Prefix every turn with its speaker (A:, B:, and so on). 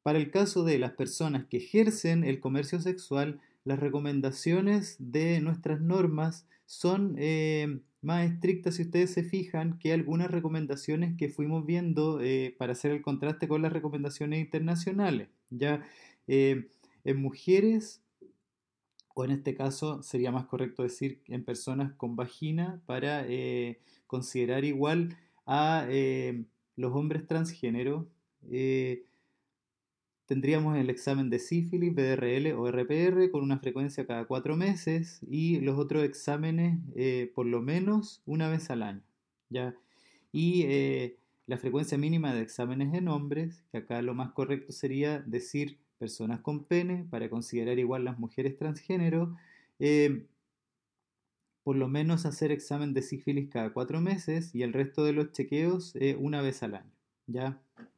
A: Para el caso de las personas que ejercen el comercio sexual, las recomendaciones de nuestras normas son más estrictas, si ustedes se fijan, que algunas recomendaciones que fuimos viendo para hacer el contraste con las recomendaciones internacionales. Ya eh, en mujeres, o en este caso sería más correcto decir en personas con vagina, para considerar igual a los hombres transgénero. eh, Tendríamos el examen de sífilis, BRL o RPR con una frecuencia cada 4 meses y los otros exámenes por lo menos una vez al año. ¿Ya? Y la frecuencia mínima de exámenes en hombres, que acá lo más correcto sería decir personas con pene para considerar igual las mujeres transgénero, eh, por lo menos hacer examen de sífilis cada 4 meses y el resto de los chequeos una vez al año. ¿Ya?